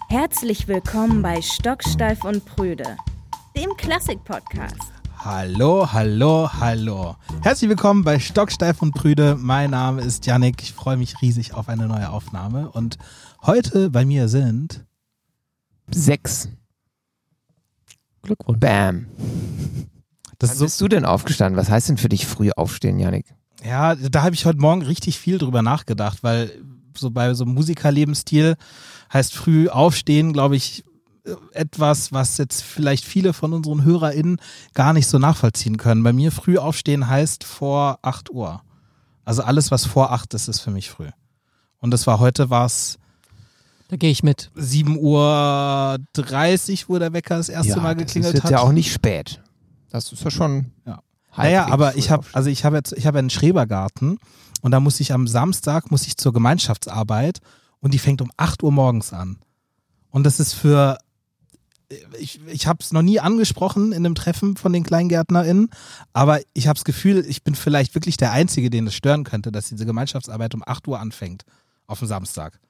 Herzlich willkommen bei Stocksteif und Prüde, dem Klassik-Podcast. Hallo, hallo, hallo. Herzlich willkommen bei Stocksteif und Prüde. Mein Name ist Yannick. Ich freue mich riesig auf eine neue Aufnahme. Und heute bei mir sind 6. Glückwunsch. Bam. Das Wann ist so, bist du denn aufgestanden? Was heißt denn für dich früh aufstehen, Yannick? ja, da habe ich heute Morgen richtig viel drüber nachgedacht, weil so bei so einem Musikerlebensstil heißt früh aufstehen, glaube ich, etwas, was jetzt vielleicht viele von unseren HörerInnen gar nicht so nachvollziehen können. Bei mir früh aufstehen heißt vor 8 Uhr. Also alles, was vor 8 ist, ist für mich früh. Und das war heute, war es Da gehe ich mit. 7:30 Uhr, wo der Wecker das erste Mal geklingelt das ist hat. ja auch nicht spät. Das ist ja schon. Ja. halbwegs Naja, aber früh ich habe aufstehen. einen Schrebergarten und da muss ich am Samstag zur Gemeinschaftsarbeit und die fängt um 8 Uhr morgens an. Und das ist ich habe es noch nie angesprochen in einem Treffen von den KleingärtnerInnen, aber ich habe das Gefühl, ich bin vielleicht wirklich der Einzige, den das stören könnte, dass diese Gemeinschaftsarbeit um 8 Uhr anfängt auf dem Samstag.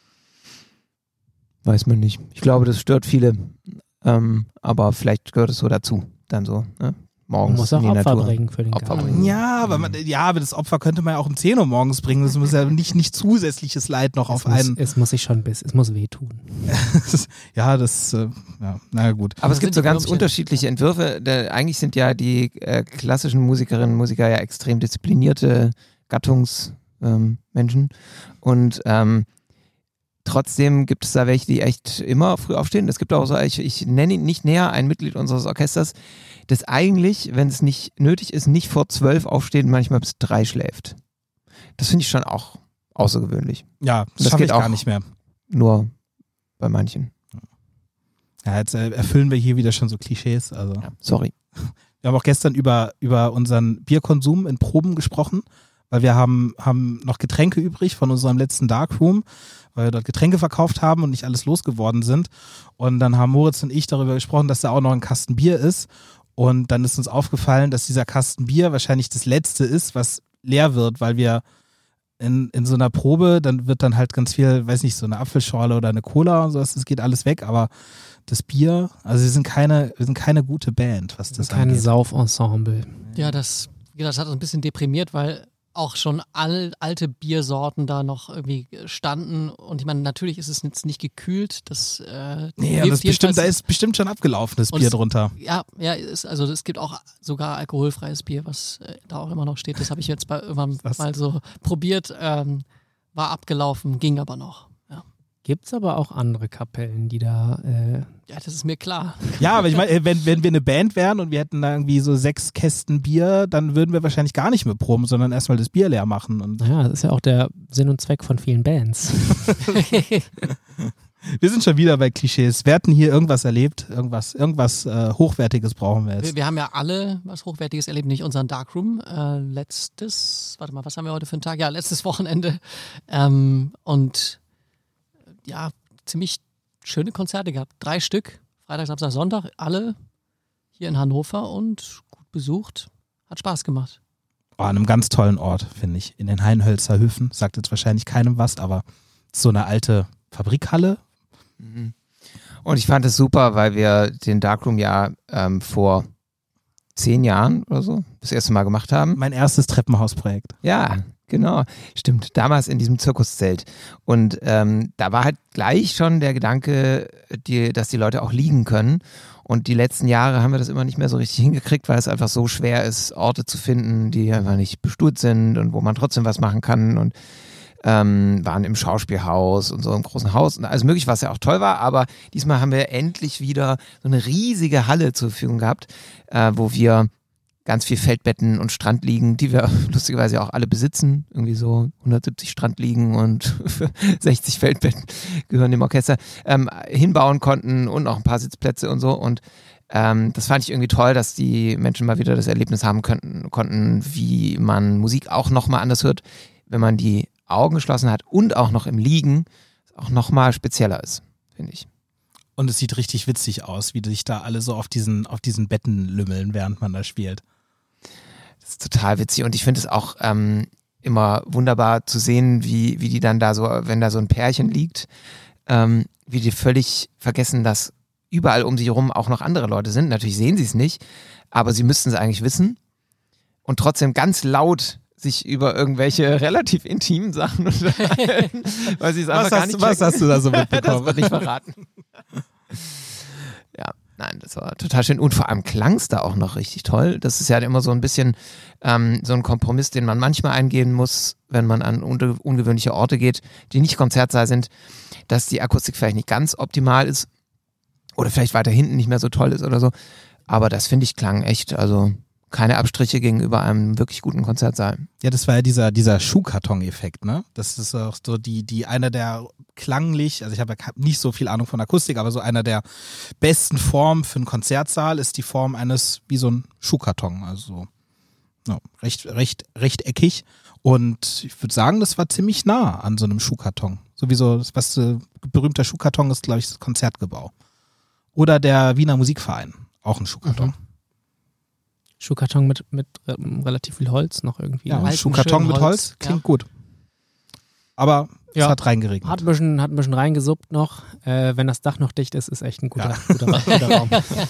Weiß man nicht. Ich glaube, das stört viele. Aber vielleicht gehört es so dazu. Dann so, ne? Morgens. Man muss auch in die Opfer Natur. bringen für den Opfer Garten. bringen. Ja, aber das Opfer könnte man ja auch um 10 Uhr morgens bringen. Das muss ja nicht zusätzliches Leid noch auf einen. Es muss wehtun. Ja, naja gut. Aber es gibt sind so die ganz Würmchen. unterschiedliche Entwürfe. Eigentlich sind ja die klassischen Musikerinnen und Musiker ja extrem disziplinierte Gattungsmenschen. Und trotzdem gibt es da welche, die echt immer früh aufstehen. Es gibt auch so, ich nenne ihn nicht näher, ein Mitglied unseres Orchesters, das eigentlich, wenn es nicht nötig ist, nicht vor 12 aufsteht, manchmal bis 3 schläft. Das finde ich schon auch außergewöhnlich. Ja, Das das schaffe geht ich gar auch. nicht mehr. Nur bei manchen. Ja, jetzt erfüllen wir hier wieder schon so Klischees. Also. Ja, sorry. Wir haben auch gestern über unseren Bierkonsum in Proben gesprochen, weil wir haben noch Getränke übrig von unserem letzten Darkroom, weil wir dort Getränke verkauft haben und nicht alles losgeworden sind. Und dann haben Moritz und ich darüber gesprochen, dass da auch noch ein Kasten Bier ist. Und dann ist uns aufgefallen, dass dieser Kasten Bier wahrscheinlich das letzte ist, was leer wird, weil wir in so einer Probe, dann wird dann halt ganz viel, weiß nicht, so eine Apfelschorle oder eine Cola und sowas, das geht alles weg, aber das Bier, also wir sind keine gute Band, was das Kein angeht. Sauфensemble. Ja, das hat uns ein bisschen deprimiert, weil auch schon alte Biersorten da noch irgendwie standen. Und ich meine, natürlich ist es jetzt nicht gekühlt. Das Nee, aber da ist bestimmt schon abgelaufenes Und Bier es- drunter. Ja, also es gibt auch sogar alkoholfreies Bier, was da auch immer noch steht. Das habe ich jetzt irgendwann Was? mal so probiert. War abgelaufen, ging aber noch. Ja, Gibt's aber auch andere Kapellen, die da ja, das ist mir klar. Ja, aber ich meine, wenn wir eine Band wären und wir hätten da irgendwie so 6 Kästen Bier, dann würden wir wahrscheinlich gar nicht mehr proben, sondern erstmal das Bier leer machen. Und naja, das ist ja auch der Sinn und Zweck von vielen Bands. wir sind schon wieder bei Klischees. Wir hatten hier irgendwas erlebt, irgendwas Hochwertiges brauchen wir jetzt. Wir haben ja alle was Hochwertiges erlebt, nicht unseren Darkroom. Was haben wir heute für einen Tag? Ja, letztes Wochenende. Und ja, ziemlich schöne Konzerte gehabt. 3 Stück, Freitag, Samstag, Sonntag, alle hier in Hannover und gut besucht. Hat Spaß gemacht. Oh, an einem ganz tollen Ort, finde ich. In den Hainhölzer Höfen. Sagt jetzt wahrscheinlich keinem was, aber so eine alte Fabrikhalle. Und ich fand es super, weil wir den Darkroom ja vor 10 Jahren oder so das erste Mal gemacht haben. Mein erstes Treppenhausprojekt. Ja, genau. Stimmt. Damals in diesem Zirkuszelt. Und da war halt gleich schon der Gedanke, dass die Leute auch liegen können. Und die letzten Jahre haben wir das immer nicht mehr so richtig hingekriegt, weil es einfach so schwer ist, Orte zu finden, die einfach nicht bestuhlt sind und wo man trotzdem was machen kann. Und waren im Schauspielhaus und so im großen Haus und alles mögliche, was ja auch toll war, aber diesmal haben wir endlich wieder so eine riesige Halle zur Verfügung gehabt, wo wir ganz viel Feldbetten und Strandliegen, die wir lustigerweise auch alle besitzen, irgendwie so 170 Strandliegen und 60 Feldbetten gehören dem Orchester, hinbauen konnten und auch ein paar Sitzplätze und so und das fand ich irgendwie toll, dass die Menschen mal wieder das Erlebnis haben konnten, wie man Musik auch nochmal anders hört, wenn man die Augen geschlossen hat und auch noch im Liegen, auch nochmal spezieller ist, finde ich. Und es sieht richtig witzig aus, wie sich da alle so auf diesen Betten lümmeln, während man da spielt. Das ist total witzig und ich finde es auch immer wunderbar zu sehen, wie die dann da so, wenn da so ein Pärchen liegt, wie die völlig vergessen, dass überall um sie herum auch noch andere Leute sind. Natürlich sehen sie es nicht, aber sie müssten es eigentlich wissen und trotzdem ganz laut sich über irgendwelche relativ intimen Sachen unterhalten, weil sie es einfach gar nicht Was hast du da so das mitbekommen? wird nicht verraten. Ja, nein, das war total schön. Und vor allem klang es da auch noch richtig toll. Das ist ja immer so ein bisschen so ein Kompromiss, den man manchmal eingehen muss, wenn man an ungewöhnliche Orte geht, die nicht Konzertsaal sind, dass die Akustik vielleicht nicht ganz optimal ist oder vielleicht weiter hinten nicht mehr so toll ist oder so. Aber das finde ich klang echt, also keine Abstriche gegenüber einem wirklich guten Konzertsaal. Ja, das war ja dieser Schuhkarton-Effekt, ne? Das ist auch so die einer der klanglich, also ich habe nicht so viel Ahnung von Akustik, aber so einer der besten Formen für einen Konzertsaal ist die Form eines, wie so ein Schuhkarton, also ja, rechteckig. Und ich würde sagen, das war ziemlich nah an so einem Schuhkarton. Sowieso, was berühmter Schuhkarton ist, glaube ich, das Konzertgebau. Oder der Wiener Musikverein, auch ein Schuhkarton. Mhm. Schuhkarton mit relativ viel Holz noch irgendwie. Ja, ne? ein Schuhkarton mit Holz klingt gut. Aber es hat reingeregnet. Hat ein bisschen reingesuppt noch. Wenn das Dach noch dicht ist, ist echt ein guter Raum.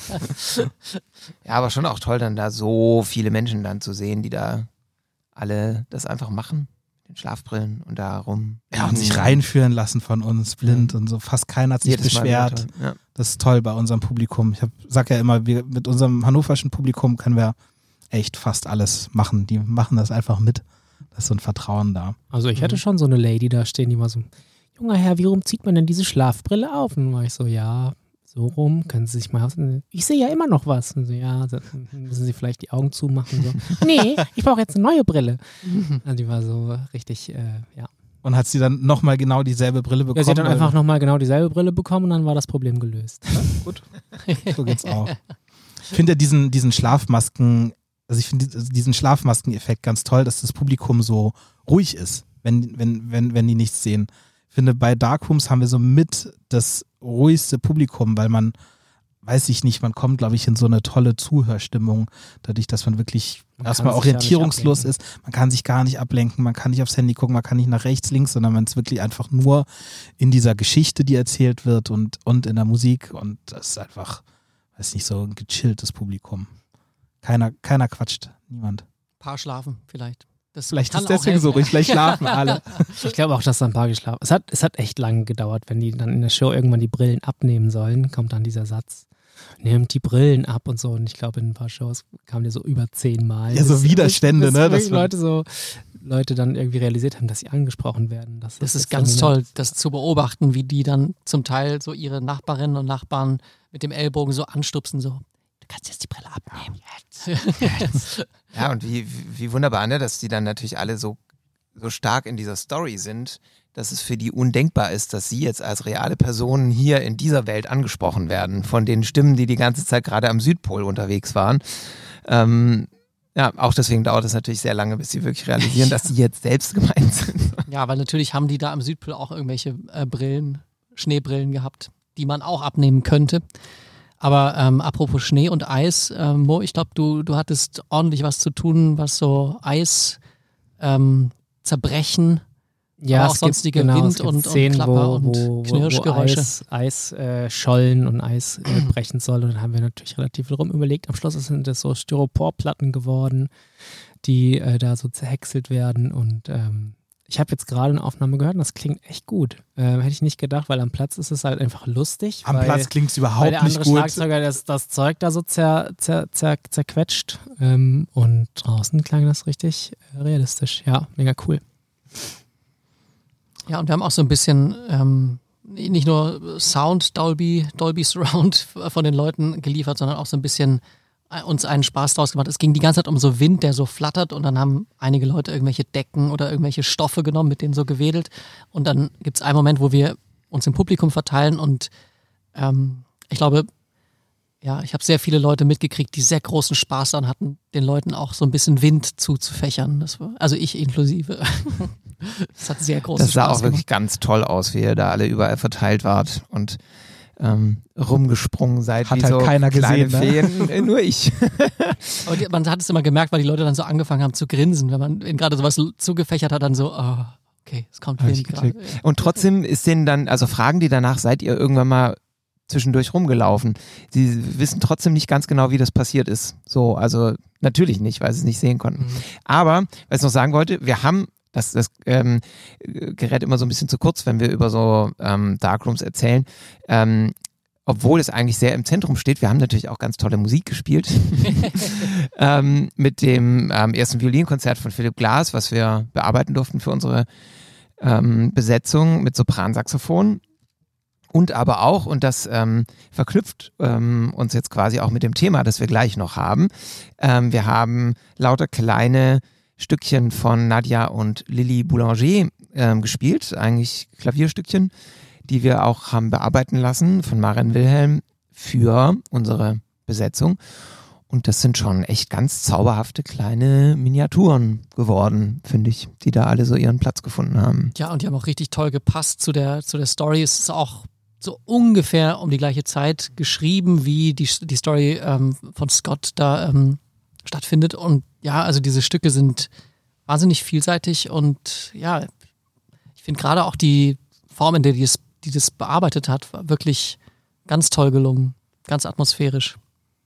Ja, aber schon auch toll, dann da so viele Menschen dann zu sehen, die da alle das einfach machen. Den Schlafbrillen und da rum. Ja, und sich reinführen lassen von uns, blind und so. Fast keiner hat sich Jedes Mal beschwert. wieder toll. Ja. Das ist toll bei unserem Publikum. Ich sag ja immer, mit unserem hannoverschen Publikum können wir echt fast alles machen. Die machen das einfach mit. Da ist so ein Vertrauen da. Also ich hätte schon so eine Lady da stehen, die war so, junger Herr, wie rum zieht man denn diese Schlafbrille auf? Und dann war ich so, ja, so rum, können Sie sich mal aus. Ich sehe ja immer noch was. Und so, ja, müssen Sie vielleicht die Augen zumachen. So. Nee, ich brauche jetzt eine neue Brille. Also die war so richtig, ja. Und hat sie dann nochmal genau dieselbe Brille bekommen? Ja, sie hat dann einfach nochmal genau dieselbe Brille bekommen und dann war das Problem gelöst. Ja, gut. So geht's auch. Ich finde ja diesen Schlafmasken, also ich finde diesen Schlafmasken-Effekt ganz toll, dass das Publikum so ruhig ist, wenn die nichts sehen. Ich finde, bei Darkrooms haben wir so mit das ruhigste Publikum, weil man, weiß ich nicht, man kommt, glaube ich, in so eine tolle Zuhörstimmung, dadurch, dass man wirklich erstmal orientierungslos ist. Man kann sich gar nicht ablenken, man kann nicht aufs Handy gucken, man kann nicht nach rechts, links, sondern man ist wirklich einfach nur in dieser Geschichte, die erzählt wird und in der Musik und das ist einfach, weiß nicht, so ein gechilltes Publikum. Keiner quatscht, niemand. Paar schlafen vielleicht. Das Vielleicht kann ist deswegen auch so helfen, ruhig, vielleicht schlafen alle. Ich glaube auch, dass da ein paar geschlafen. Es hat echt lange gedauert, wenn die dann in der Show irgendwann die Brillen abnehmen sollen, kommt dann dieser Satz. Nehmt die Brillen ab und so. Und ich glaube, in ein paar Shows kam der so über 10 Mal. Ja, so Widerstände, ne? Dass Leute dann irgendwie realisiert haben, dass sie angesprochen werden. Das ist ganz toll, das zu beobachten, wie die dann zum Teil so ihre Nachbarinnen und Nachbarn mit dem Ellbogen so anstupsen, so. Du kannst jetzt die Brille abnehmen. Jetzt. Ja, und wie wunderbar, ne, dass die dann natürlich alle so stark in dieser Story sind, dass es für die undenkbar ist, dass sie jetzt als reale Personen hier in dieser Welt angesprochen werden, von den Stimmen, die ganze Zeit gerade am Südpol unterwegs waren. Ja, auch deswegen dauert es natürlich sehr lange, bis sie wirklich realisieren, dass sie jetzt selbst gemeint sind. Ja, weil natürlich haben die da am Südpol auch irgendwelche Schneebrillen gehabt, die man auch abnehmen könnte. Aber apropos Schnee und Eis, Mo, ich glaube, du hattest ordentlich was zu tun, was so Eis zerbrechen, ja, aber auch sonstige Wind und Klapper und Knirschgeräusche. Wo Eis schollen und Eis brechen soll. Und dann haben wir natürlich relativ viel rum überlegt. Am Schluss sind das so Styroporplatten geworden, die da so zerhäckselt werden. Und ich habe jetzt gerade eine Aufnahme gehört und das klingt echt gut. Hätte ich nicht gedacht, weil am Platz ist es halt einfach lustig. Am Platz klingt es überhaupt nicht gut. Weil der andere Schlagzeuger das Zeug da so zerquetscht. Und draußen klang das richtig realistisch. Ja, mega cool. Ja, und wir haben auch so ein bisschen nicht nur Sound, Dolby Surround von den Leuten geliefert, sondern auch so ein bisschen uns einen Spaß draus gemacht. Es ging die ganze Zeit um so Wind, der so flattert und dann haben einige Leute irgendwelche Decken oder irgendwelche Stoffe genommen, mit denen so gewedelt und dann gibt es einen Moment, wo wir uns im Publikum verteilen und ich glaube, ja, ich habe sehr viele Leute mitgekriegt, die sehr großen Spaß daran hatten, den Leuten auch so ein bisschen Wind zuzufächern. Also ich inklusive. Das hat sehr großen Spaß gemacht. Das sah auch wirklich ganz toll aus, wie ihr da alle überall verteilt wart und rumgesprungen seid. Hat wie halt so keiner kleine gesehen, Feen, nur ich. Aber man hat es immer gemerkt, weil die Leute dann so angefangen haben zu grinsen, wenn man ihnen gerade sowas zugefächert hat, dann so, oh, Okay, es kommt Hab wenig ich gerade. geklickt. Und trotzdem ist denen dann, also fragen die danach, seid ihr irgendwann mal zwischendurch rumgelaufen? Sie wissen trotzdem nicht ganz genau, wie das passiert ist. So, also natürlich nicht, weil sie es nicht sehen konnten. Aber, was ich noch sagen wollte, wir haben, das gerät immer so ein bisschen zu kurz, wenn wir über so Darkrooms erzählen, obwohl es eigentlich sehr im Zentrum steht. Wir haben natürlich auch ganz tolle Musik gespielt mit dem ersten Violinkonzert von Philipp Glass, was wir bearbeiten durften für unsere Besetzung mit Sopransaxophon. Und aber auch, und das verknüpft uns jetzt quasi auch mit dem Thema, das wir gleich noch haben, wir haben lauter kleine Stückchen von Nadia und Lily Boulanger gespielt, eigentlich Klavierstückchen, die wir auch haben bearbeiten lassen von Maren Wilhelm für unsere Besetzung. Und das sind schon echt ganz zauberhafte kleine Miniaturen geworden, finde ich, die da alle so ihren Platz gefunden haben. Ja, und die haben auch richtig toll gepasst zu der Story. Es ist auch so ungefähr um die gleiche Zeit geschrieben, wie die Story von Scott da stattfindet. Und ja, also diese Stücke sind wahnsinnig vielseitig und ja, ich finde gerade auch die Form, in der die das bearbeitet hat, war wirklich ganz toll gelungen, ganz atmosphärisch.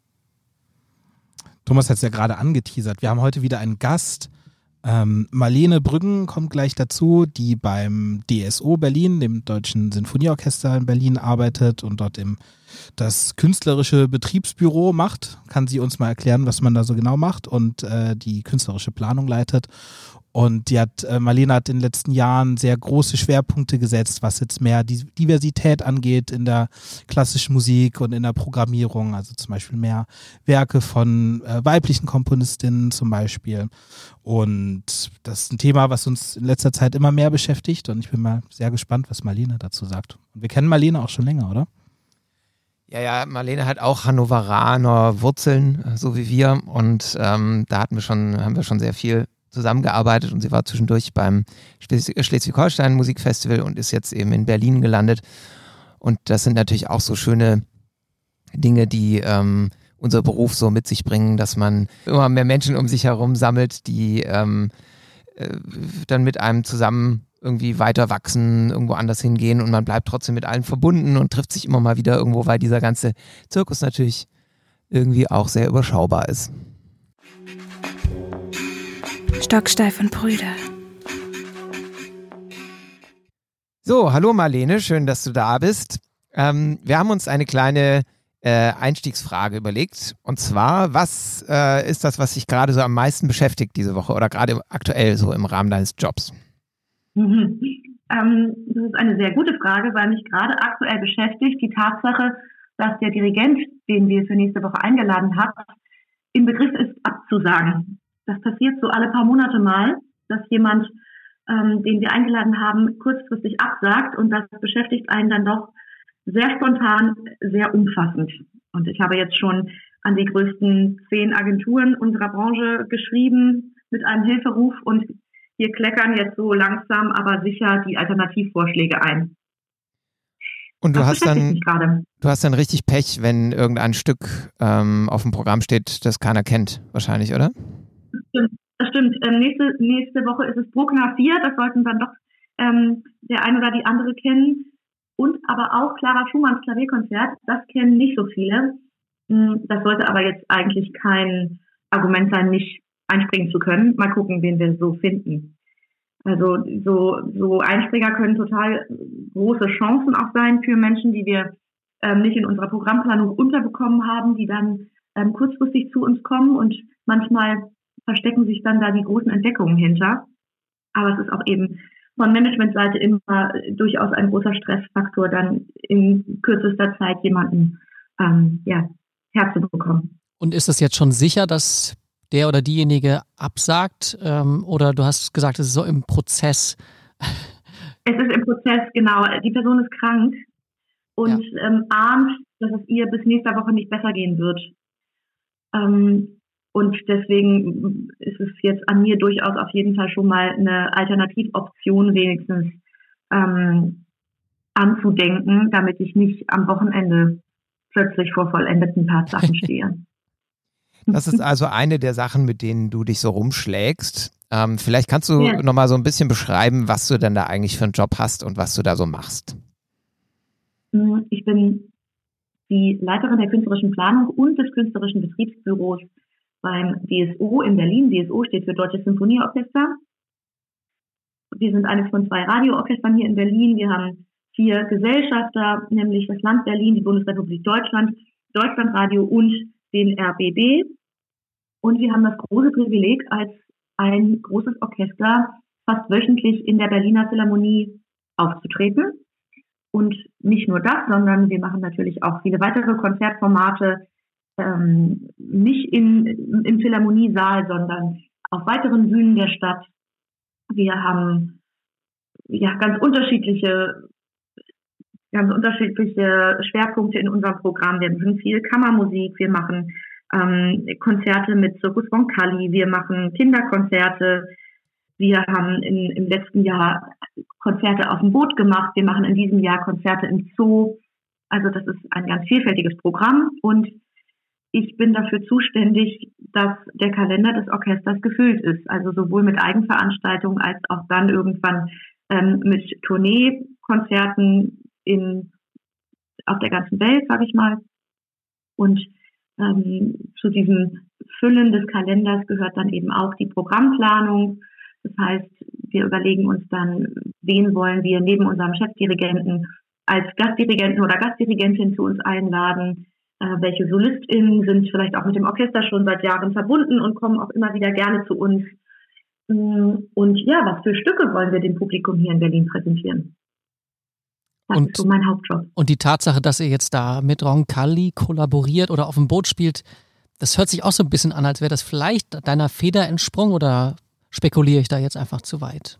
Thomas hat es ja gerade angeteasert. Wir haben heute wieder einen Gast. Marlene Brüggen kommt gleich dazu, die beim DSO Berlin, dem Deutschen Sinfonieorchester in Berlin, arbeitet und dort das künstlerische Betriebsbüro macht. Kann sie uns mal erklären, was man da so genau macht und die künstlerische Planung leitet. Und Marlene hat in den letzten Jahren sehr große Schwerpunkte gesetzt, was jetzt mehr die Diversität angeht in der klassischen Musik und in der Programmierung. Also zum Beispiel mehr Werke von weiblichen Komponistinnen zum Beispiel. Und das ist ein Thema, was uns in letzter Zeit immer mehr beschäftigt. Und ich bin mal sehr gespannt, was Marlene dazu sagt. Und wir kennen Marlene auch schon länger, oder? Ja, Marlene hat auch Hannoveraner Wurzeln, so wie wir. Und da haben wir schon sehr viel zusammengearbeitet und sie war zwischendurch beim Schleswig-Holstein Musikfestival und ist jetzt eben in Berlin gelandet. Und das sind natürlich auch so schöne Dinge, die unser Beruf so mit sich bringen, dass man immer mehr Menschen um sich herum sammelt, die dann mit einem zusammen irgendwie weiter wachsen, irgendwo anders hingehen und man bleibt trotzdem mit allen verbunden und trifft sich immer mal wieder irgendwo, weil dieser ganze Zirkus natürlich irgendwie auch sehr überschaubar ist. Stocksteif und Brüder. So, hallo Marlene, schön, dass du da bist. Wir haben uns eine kleine Einstiegsfrage überlegt. Und zwar, was ist das, was dich gerade so am meisten beschäftigt diese Woche oder gerade aktuell so im Rahmen deines Jobs? Das ist eine sehr gute Frage, weil mich gerade aktuell beschäftigt die Tatsache, dass der Dirigent, den wir für nächste Woche eingeladen haben, im Begriff ist, abzusagen. Das passiert so alle paar Monate mal, dass jemand, den wir eingeladen haben, kurzfristig absagt und das beschäftigt einen dann doch sehr spontan, sehr umfassend. Und ich habe jetzt schon an die größten 10 Agenturen unserer Branche geschrieben mit einem Hilferuf und hier kleckern jetzt so langsam, aber sicher die Alternativvorschläge ein. Und du hast dann richtig Pech, wenn irgendein Stück auf dem Programm steht, das keiner kennt, wahrscheinlich, oder? Das stimmt. Nächste Woche ist es Bruckner 4, das sollten dann doch der eine oder die andere kennen. Und aber auch Clara Schumanns Klavierkonzert, das kennen nicht so viele. Das sollte aber jetzt eigentlich kein Argument sein, nicht einspringen zu können. Mal gucken, wen wir so finden. Also so Einspringer können total große Chancen auch sein für Menschen, die wir nicht in unserer Programmplanung unterbekommen haben, die dann kurzfristig zu uns kommen und manchmal verstecken sich dann da die großen Entdeckungen hinter. Aber es ist auch eben von Managementseite immer durchaus ein großer Stressfaktor, dann in kürzester Zeit jemanden herzubekommen. Und ist es jetzt schon sicher, dass der oder diejenige absagt? Oder du hast gesagt, es ist so im Prozess? Es ist im Prozess, genau. Die Person ist krank und ahnt, dass es ihr bis nächster Woche nicht besser gehen wird. Und deswegen ist es jetzt an mir durchaus auf jeden Fall schon mal eine Alternativoption wenigstens anzudenken, damit ich nicht am Wochenende plötzlich vor vollendeten Tatsachen stehe. Das ist also eine der Sachen, mit denen du dich so rumschlägst. Vielleicht kannst du nochmal so ein bisschen beschreiben, was du denn da eigentlich für einen Job hast und was du da so machst. Ich bin die Leiterin der künstlerischen Planung und des künstlerischen Betriebsbüros beim DSO in Berlin. DSO steht für Deutsches Symphonieorchester. Wir sind eines von 2 Radioorchestern hier in Berlin. Wir haben 4 Gesellschafter, nämlich das Land Berlin, die Bundesrepublik Deutschland, Deutschlandradio und den RBB. Und wir haben das große Privileg, als ein großes Orchester fast wöchentlich in der Berliner Philharmonie aufzutreten. Und nicht nur das, sondern wir machen natürlich auch viele weitere Konzertformate, nicht im Philharmoniesaal, sondern auf weiteren Bühnen der Stadt. Wir haben ganz unterschiedliche Schwerpunkte in unserem Programm. Wir machen viel Kammermusik, wir machen Konzerte mit Circus Roncalli, wir machen Kinderkonzerte, wir haben im letzten Jahr Konzerte auf dem Boot gemacht, wir machen in diesem Jahr Konzerte im Zoo. Also das ist ein ganz vielfältiges Programm und ich bin dafür zuständig, dass der Kalender des Orchesters gefüllt ist. Also sowohl mit Eigenveranstaltungen als auch dann irgendwann mit Tourneekonzerten auf der ganzen Welt, sage ich mal. Und zu diesem Füllen des Kalenders gehört dann eben auch die Programmplanung. Das heißt, wir überlegen uns dann, wen wollen wir neben unserem Chefdirigenten als Gastdirigenten oder Gastdirigentin zu uns einladen. Welche SolistInnen sind vielleicht auch mit dem Orchester schon seit Jahren verbunden und kommen auch immer wieder gerne zu uns. Und ja, was für Stücke wollen wir dem Publikum hier in Berlin präsentieren? Das ist so mein Hauptjob. Und die Tatsache, dass ihr jetzt da mit Roncalli kollaboriert oder auf dem Boot spielt, das hört sich auch so ein bisschen an, als wäre das vielleicht deiner Feder entsprungen, oder spekuliere ich da jetzt einfach zu weit?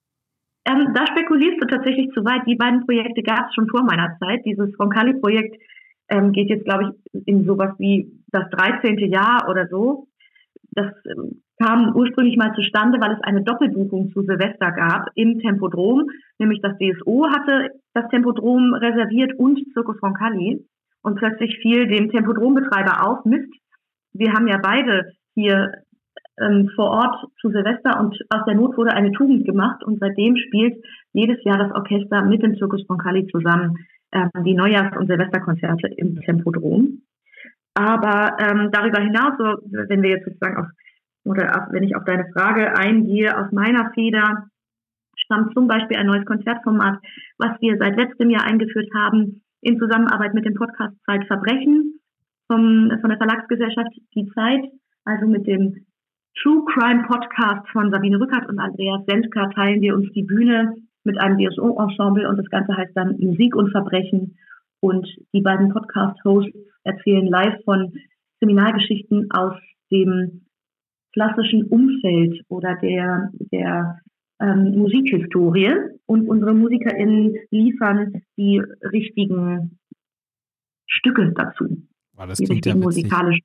Da spekulierst du tatsächlich zu weit. Die beiden Projekte gab es schon vor meiner Zeit. Dieses Roncalli-Projekt geht jetzt, glaube ich, in sowas wie das 13. Jahr oder so. Das kam ursprünglich mal zustande, weil es eine Doppelbuchung zu Silvester gab im Tempodrom. Nämlich das DSO hatte das Tempodrom reserviert und Circus Roncalli. Und plötzlich fiel dem Tempodrombetreiber auf, Mist, wir haben ja beide hier vor Ort zu Silvester und aus der Not wurde eine Tugend gemacht. Und seitdem spielt jedes Jahr das Orchester mit dem Circus Roncalli zusammen die Neujahrs- und Silvesterkonzerte im Tempodrom. Aber darüber hinaus, so, wenn wir jetzt sozusagen wenn ich auf deine Frage eingehe, aus meiner Feder stammt zum Beispiel ein neues Konzertformat, was wir seit letztem Jahr eingeführt haben, in Zusammenarbeit mit dem Podcast Zeitverbrechen von der Verlagsgesellschaft Die Zeit, also mit dem True Crime Podcast von Sabine Rückert und Andreas Sendker teilen wir uns die Bühne mit einem DSO-Ensemble und das Ganze heißt dann Musik und Verbrechen. Und die beiden Podcast-Hosts erzählen live von Kriminalgeschichten aus dem klassischen Umfeld oder der Musikhistorie. Und unsere MusikerInnen liefern die richtigen Stücke dazu. Wow, das klingt ja witzig.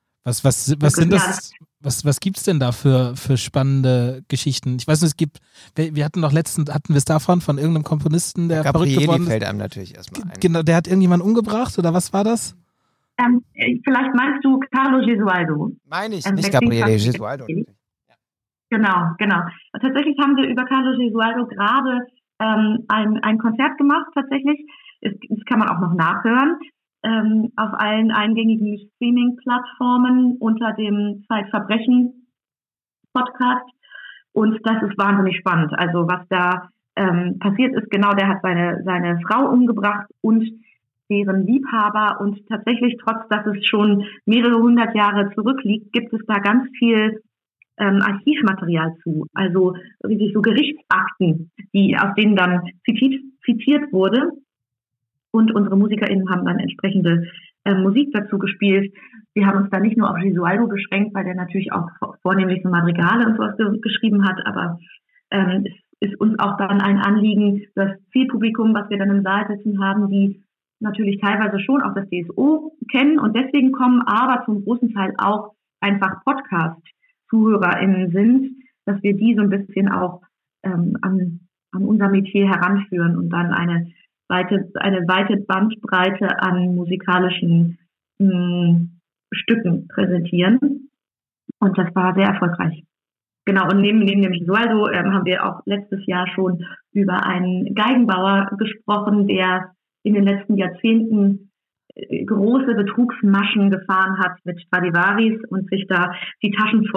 Was gibt's denn da für spannende Geschichten? Ich weiß nicht, wir hatten doch hatten wir es davon, von irgendeinem Komponisten, der verrückt geworden ist. Fällt einem natürlich erstmal ein. Genau, der hat irgendjemanden umgebracht, oder was war das? Vielleicht meinst du Carlo Gesualdo. Meine ich, nicht Gabriele Gesualdo. Genau. Tatsächlich haben wir über Carlo Gesualdo gerade ein Konzert gemacht, tatsächlich. Das kann man auch noch nachhören. Auf allen eingängigen Streaming-Plattformen unter dem Zeitverbrechen-Podcast. Und das ist wahnsinnig spannend. Also was da passiert ist, genau, der hat seine Frau umgebracht und deren Liebhaber. Und tatsächlich, trotz dass es schon mehrere 100 Jahre zurückliegt, gibt es da ganz viel Archivmaterial zu. Also wirklich so Gerichtsakten, aus denen dann zitiert wurde. Und unsere MusikerInnen haben dann entsprechende Musik dazu gespielt. Wir haben uns da nicht nur auf Gesualdo beschränkt, weil der natürlich auch vornehmlich so Madrigale und sowas geschrieben hat, aber es ist uns auch dann ein Anliegen, das Zielpublikum, was wir dann im Saal sitzen haben, die natürlich teilweise schon auch das DSO kennen und deswegen kommen, aber zum großen Teil auch einfach Podcast-ZuhörerInnen sind, dass wir die so ein bisschen auch an unser Metier heranführen und dann eine weite Bandbreite an musikalischen Stücken präsentieren. Und das war sehr erfolgreich. Genau, und neben dem Gesualdo haben wir auch letztes Jahr schon über einen Geigenbauer gesprochen, der in den letzten Jahrzehnten große Betrugsmaschen gefahren hat mit Stradivaris und sich da die Taschen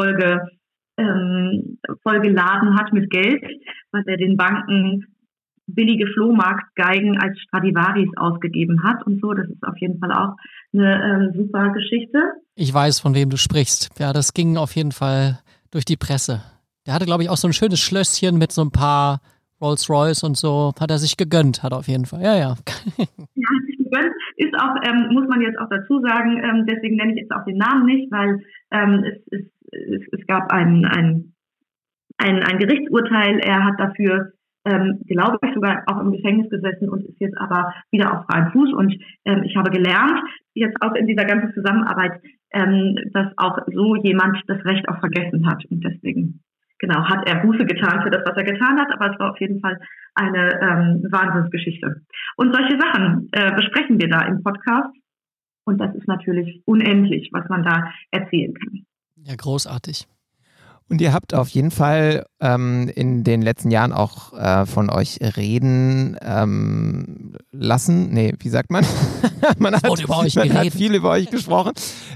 vollgeladen hat mit Geld, was er den Banken billige Flohmarktgeigen als Stradivaris ausgegeben hat und so. Das ist auf jeden Fall auch eine super Geschichte. Ich weiß, von wem du sprichst. Ja, das ging auf jeden Fall durch die Presse. Der hatte, glaube ich, auch so ein schönes Schlösschen mit so ein paar Rolls-Royce und so. Hat er sich gegönnt, hat er auf jeden Fall. Ja. Ja, hat sich gegönnt. Ist auch, muss man jetzt auch dazu sagen, deswegen nenne ich jetzt auch den Namen nicht, weil es gab ein Gerichtsurteil. Er hat dafür, glaube ich, sogar auch im Gefängnis gesessen und ist jetzt aber wieder auf freiem Fuß. Und ich habe gelernt, jetzt auch in dieser ganzen Zusammenarbeit, dass auch so jemand das Recht auch vergessen hat. Und deswegen, genau, hat er Buße getan für das, was er getan hat. Aber es war auf jeden Fall eine Wahnsinnsgeschichte. Und solche Sachen besprechen wir da im Podcast. Und das ist natürlich unendlich, was man da erzählen kann. Ja, großartig. Und ihr habt auf jeden Fall in den letzten Jahren auch von euch reden lassen. Nee, wie sagt man? man hat viel über euch gesprochen.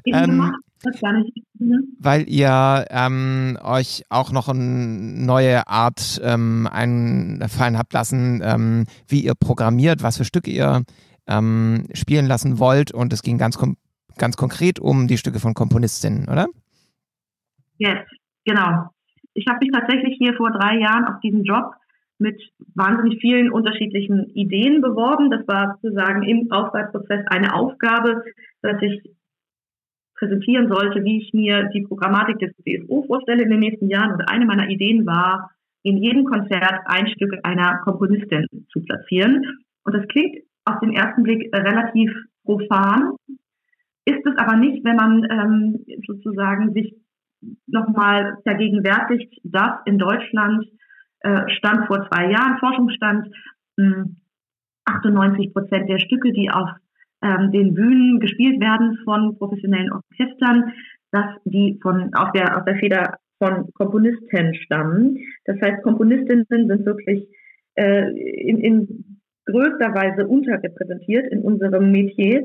Weil ihr euch auch noch eine neue Art einfallen habt lassen, wie ihr programmiert, was für Stücke ihr spielen lassen wollt. Und es ging ganz konkret um die Stücke von Komponistinnen, oder? Yes. Genau. Ich habe mich tatsächlich hier vor 3 Jahren auf diesen Job mit wahnsinnig vielen unterschiedlichen Ideen beworben. Das war sozusagen im Auswahlprozess eine Aufgabe, dass ich präsentieren sollte, wie ich mir die Programmatik des DSO vorstelle in den nächsten Jahren. Und eine meiner Ideen war, in jedem Konzert ein Stück einer Komponistin zu platzieren. Und das klingt auf den ersten Blick relativ profan, ist es aber nicht, wenn man sozusagen sich nochmal vergegenwärtigt, dass in Deutschland stand vor 2 Jahren Forschungsstand 98% der Stücke, die auf den Bühnen gespielt werden von professionellen Orchestern, dass die aus der Feder von Komponisten stammen. Das heißt, Komponistinnen sind wirklich in größter Weise unterrepräsentiert in unserem Metier.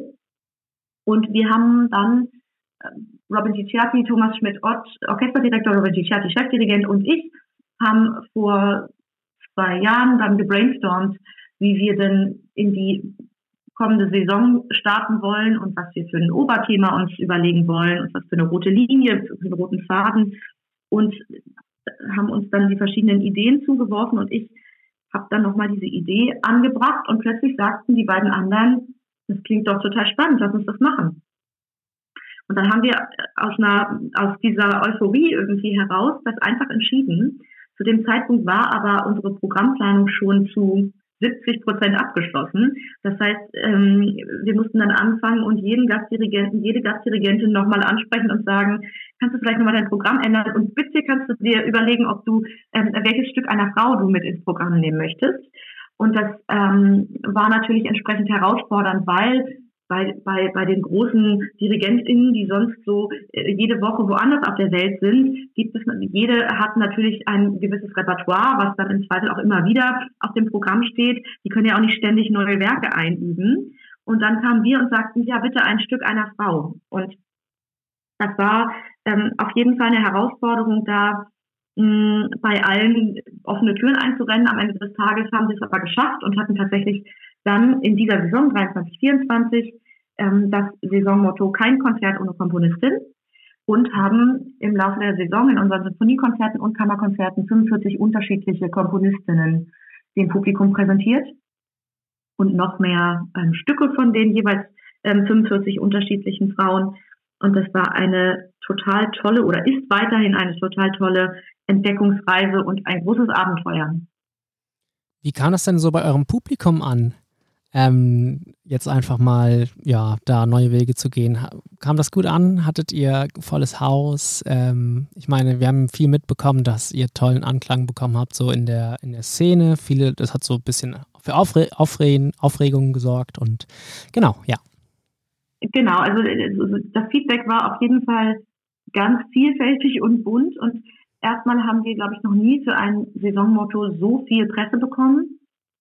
Und wir haben dann Robin Cicciati, Thomas Schmidt-Ott, Orchesterdirektor, Robin Cicciati, Chefdirigent und ich haben vor 2 Jahren dann gebrainstormt, wie wir denn in die kommende Saison starten wollen und was wir für ein Oberthema uns überlegen wollen und was für eine rote Linie, für einen roten Faden und haben uns dann die verschiedenen Ideen zugeworfen und ich habe dann nochmal diese Idee angebracht und plötzlich sagten die beiden anderen, das klingt doch total spannend, lass uns das machen. Und dann haben wir aus dieser Euphorie irgendwie heraus das einfach entschieden. Zu dem Zeitpunkt war aber unsere Programmplanung schon zu 70% abgeschlossen. Das heißt, wir mussten dann anfangen und jeden Gastdirigenten, jede Gastdirigentin nochmal ansprechen und sagen, kannst du vielleicht nochmal dein Programm ändern und bitte kannst du dir überlegen, ob du welches Stück einer Frau du mit ins Programm nehmen möchtest. Und das war natürlich entsprechend herausfordernd, weil bei den großen DirigentInnen, die sonst so jede Woche woanders auf der Welt sind, jede hat natürlich ein gewisses Repertoire, was dann im Zweifel auch immer wieder auf dem Programm steht. Die können ja auch nicht ständig neue Werke einüben. Und dann kamen wir und sagten, ja, bitte ein Stück einer Frau. Und das war auf jeden Fall eine Herausforderung, da bei allen offene Türen einzurennen. Am Ende des Tages haben sie es aber geschafft und hatten tatsächlich dann in dieser Saison 23/24 das Saisonmotto kein Konzert ohne Komponistin und haben im Laufe der Saison in unseren Sinfoniekonzerten und Kammerkonzerten 45 unterschiedliche Komponistinnen dem Publikum präsentiert und noch mehr Stücke von den jeweils 45 unterschiedlichen Frauen. Und das war eine total tolle oder ist weiterhin eine total tolle Entdeckungsreise und ein großes Abenteuer. Wie kam das denn so bei eurem Publikum an? Jetzt einfach mal, ja, da neue Wege zu gehen. Kam das gut an? Hattet ihr volles Haus? Ich meine, wir haben viel mitbekommen, dass ihr tollen Anklang bekommen habt, so in der Szene. Das hat so ein bisschen für Aufregung gesorgt und genau, ja. Genau, also das Feedback war auf jeden Fall ganz vielfältig und bunt und erstmal haben wir, glaube ich, noch nie für ein Saisonmotto so viel Presse bekommen.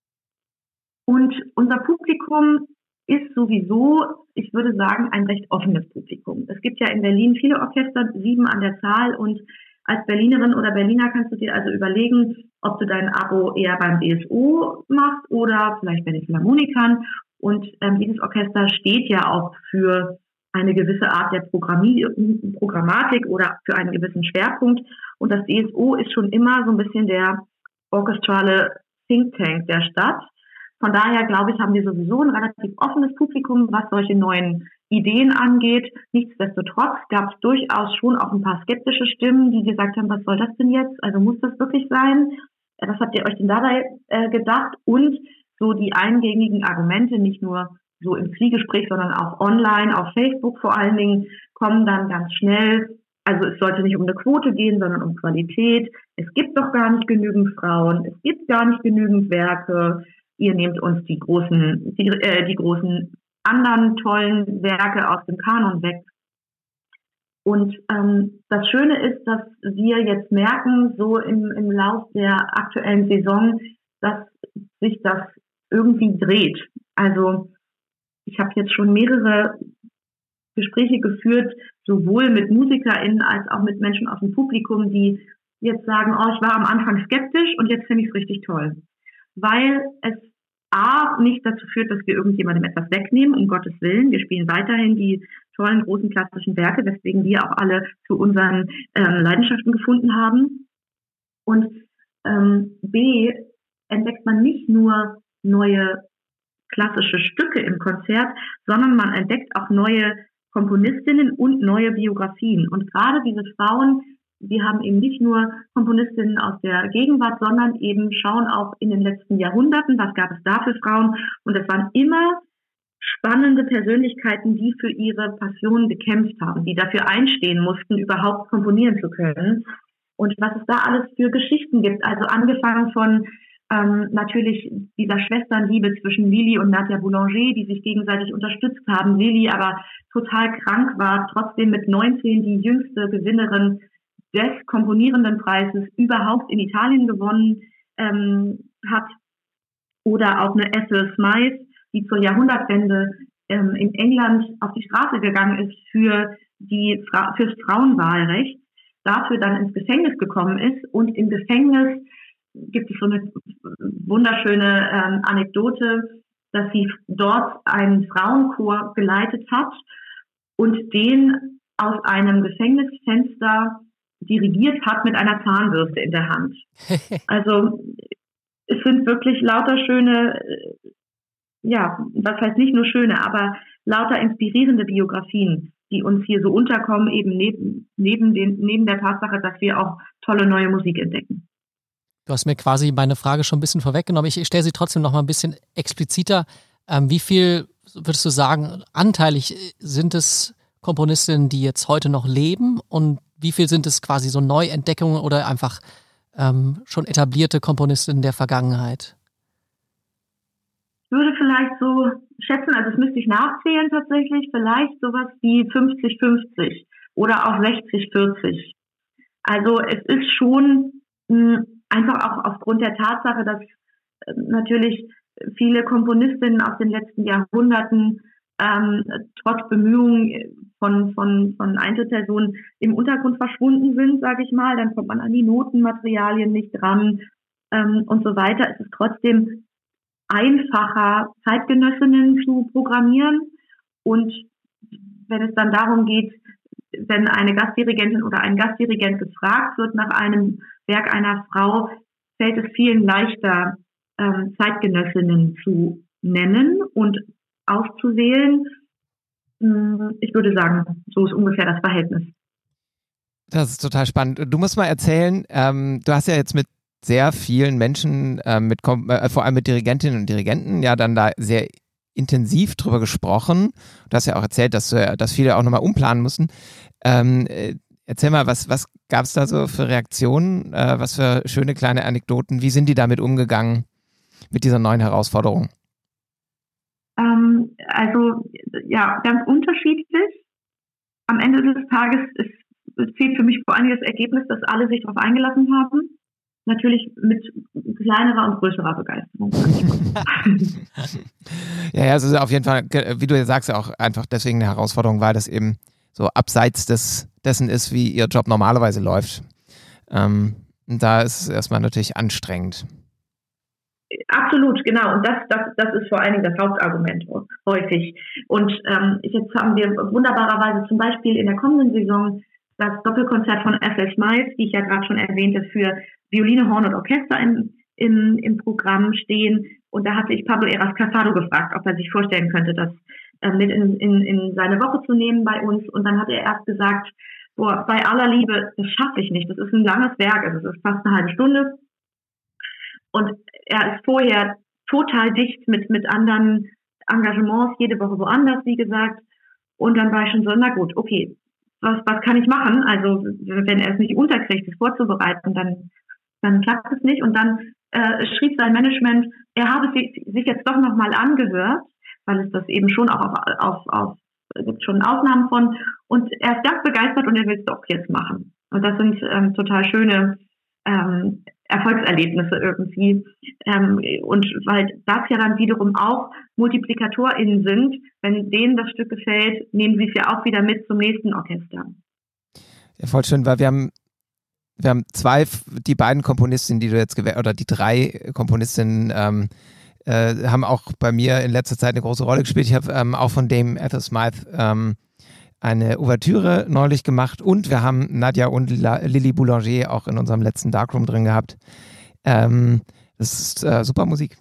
Und unser Publikum ist sowieso, ich würde sagen, ein recht offenes Publikum. Es gibt ja in Berlin viele Orchester, 7 an der Zahl, und als Berlinerin oder Berliner kannst du dir also überlegen, ob du dein Abo eher beim DSO machst oder vielleicht bei den Philharmonikern. Und jedes Orchester steht ja auch für eine gewisse Art der Programmatik oder für einen gewissen Schwerpunkt. Und das DSO ist schon immer so ein bisschen der orchestrale Think Tank der Stadt. Von daher, glaube ich, haben wir sowieso ein relativ offenes Publikum, was solche neuen Ideen angeht. Nichtsdestotrotz gab es durchaus schon auch ein paar skeptische Stimmen, die gesagt haben, was soll das denn jetzt? Also muss das wirklich sein? Was habt ihr euch denn dabei gedacht? Und so die eingängigen Argumente, nicht nur so im Zwiegespräch, sondern auch online, auf Facebook vor allen Dingen, kommen dann ganz schnell. Also es sollte nicht um eine Quote gehen, sondern um Qualität. Es gibt doch gar nicht genügend Frauen. Es gibt gar nicht genügend Werke. Ihr nehmt uns die großen anderen tollen Werke aus dem Kanon weg. Und das Schöne ist, dass wir jetzt merken, so im Lauf der aktuellen Saison, dass sich das irgendwie dreht. Also ich habe jetzt schon mehrere Gespräche geführt, sowohl mit MusikerInnen als auch mit Menschen aus dem Publikum, die jetzt sagen, oh, ich war am Anfang skeptisch und jetzt finde ich es richtig toll. Weil es nicht dazu führt, dass wir irgendjemandem etwas wegnehmen, um Gottes Willen. Wir spielen weiterhin die tollen, großen klassischen Werke, weswegen wir auch alle zu unseren Leidenschaften gefunden haben. Und B, entdeckt man nicht nur neue klassische Stücke im Konzert, sondern man entdeckt auch neue Komponistinnen und neue Biografien. Und gerade diese Frauen, wir haben eben nicht nur Komponistinnen aus der Gegenwart, sondern eben schauen auch in den letzten Jahrhunderten, was gab es da für Frauen. Und es waren immer spannende Persönlichkeiten, die für ihre Passion gekämpft haben, die dafür einstehen mussten, überhaupt komponieren zu können. Und was es da alles für Geschichten gibt, also angefangen von natürlich dieser Schwesternliebe zwischen Lili und Nadia Boulanger, die sich gegenseitig unterstützt haben. Lili aber total krank war, trotzdem mit 19 die jüngste Gewinnerin des komponierenden Preises überhaupt in Italien gewonnen hat. Oder auch eine Ethel Smythe, die zur Jahrhundertwende in England auf die Straße gegangen ist fürs Frauenwahlrecht, dafür dann ins Gefängnis gekommen ist. Und im Gefängnis gibt es so eine wunderschöne Anekdote, dass sie dort einen Frauenchor geleitet hat und den aus einem Gefängnisfenster dirigiert hat mit einer Zahnbürste in der Hand. Also es sind wirklich lauter schöne, was heißt nicht nur schöne, aber lauter inspirierende Biografien, die uns hier so unterkommen, eben neben der Tatsache, dass wir auch tolle neue Musik entdecken. Du hast mir quasi meine Frage schon ein bisschen vorweggenommen. Ich stelle sie trotzdem noch mal ein bisschen expliziter. Wie viel, würdest du sagen, anteilig sind es Komponistinnen, die jetzt heute noch leben, und wie viel sind es quasi so Neuentdeckungen oder einfach schon etablierte Komponistinnen der Vergangenheit? Ich würde vielleicht so schätzen, also das müsste ich nachzählen tatsächlich, vielleicht sowas wie 50-50 oder auch 60-40. Also es ist schon einfach auch aufgrund der Tatsache, dass natürlich viele Komponistinnen aus den letzten Jahrhunderten trotz Bemühungen von Einzelpersonen im Untergrund verschwunden sind, sage ich mal. Dann kommt man an die Notenmaterialien nicht dran und so weiter. Es ist trotzdem einfacher, Zeitgenössinnen zu programmieren. Und wenn es dann darum geht, wenn eine Gastdirigentin oder ein Gastdirigent gefragt wird nach einem Werk einer Frau, fällt es vielen leichter, Zeitgenössinnen zu nennen und auszuwählen. Ich würde sagen, so ist ungefähr das Verhältnis. Das ist total spannend. Du musst mal erzählen, du hast ja jetzt mit sehr vielen Menschen, vor allem mit Dirigentinnen und Dirigenten, ja dann da sehr intensiv drüber gesprochen. Du hast ja auch erzählt, dass viele auch nochmal umplanen mussten. Erzähl mal, was gab es da so für Reaktionen? Was für schöne kleine Anekdoten? Wie sind die damit umgegangen, mit dieser neuen Herausforderung? Also ja, ganz unterschiedlich. Am Ende des Tages zählt für mich vor allem das Ergebnis, dass alle sich darauf eingelassen haben. Natürlich mit kleinerer und größerer Begeisterung. Ja, es ist auf jeden Fall, wie du ja sagst, auch einfach deswegen eine Herausforderung, weil das eben so abseits dessen ist, wie ihr Job normalerweise läuft. Da ist es erstmal natürlich anstrengend. Absolut, genau. Und das ist vor allen Dingen das Hauptargument häufig. Und jetzt haben wir wunderbarerweise zum Beispiel in der kommenden Saison das Doppelkonzert von Ethel Smiles, die ich ja gerade schon erwähnte, für Violine, Horn und Orchester im Programm stehen. Und da hatte ich Pablo Eras Casado gefragt, ob er sich vorstellen könnte, das mit in seine Woche zu nehmen bei uns. Und dann hat er erst gesagt, bei aller Liebe, das schaffe ich nicht. Das ist ein langes Werk, also es ist fast eine halbe Stunde. Und er ist vorher total dicht mit anderen Engagements, jede Woche woanders, wie gesagt. Und dann war ich schon so, na gut, okay, was kann ich machen? Also wenn er es nicht unterkriegt, es vorzubereiten, dann klappt es nicht. Und dann schrieb sein Management, er habe sich jetzt doch nochmal angehört, weil es das eben schon auch gibt schon Aufnahmen von. Und er ist ganz begeistert und er will es doch jetzt machen. Und das sind total schöne Erfolgserlebnisse irgendwie. Und weil das ja dann wiederum auch MultiplikatorInnen sind, wenn denen das Stück gefällt, nehmen sie es ja auch wieder mit zum nächsten Orchester. Ja, voll schön, weil wir haben die beiden Komponistinnen, die du jetzt oder die 3 Komponistinnen haben auch bei mir in letzter Zeit eine große Rolle gespielt. Ich habe auch von Dame Ethel Smythe eine Ouvertüre neulich gemacht und wir haben Nadia und Lily Boulanger auch in unserem letzten Darkroom drin gehabt. Das ist super Musik.